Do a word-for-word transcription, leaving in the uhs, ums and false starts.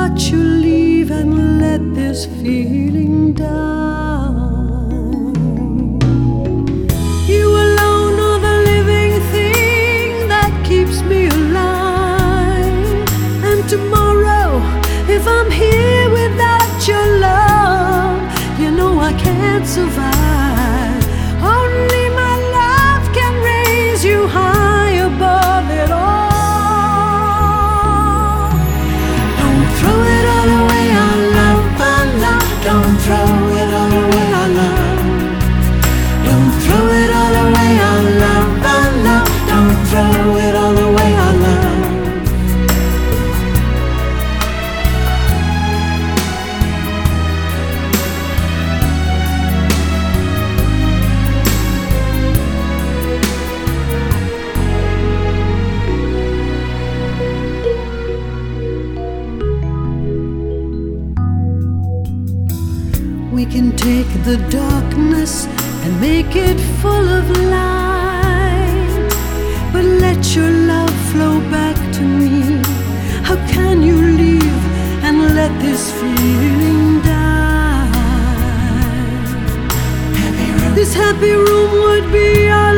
watch you leave and let this feeling down. You alone are the living thing that keeps me alive. And tomorrow, if I'm here without your love, you know I can't survive. Only my love can raise you high above it all. Don't throw it all away, our love, our love. Don't throw it all away, our love. Don't throw it all away, our love, our love. Don't throw it all away, our love. We can take the darkness and make it full of light, but let your love flow back to me. How can you leave and let this feeling die? Happy room. This happy room would be our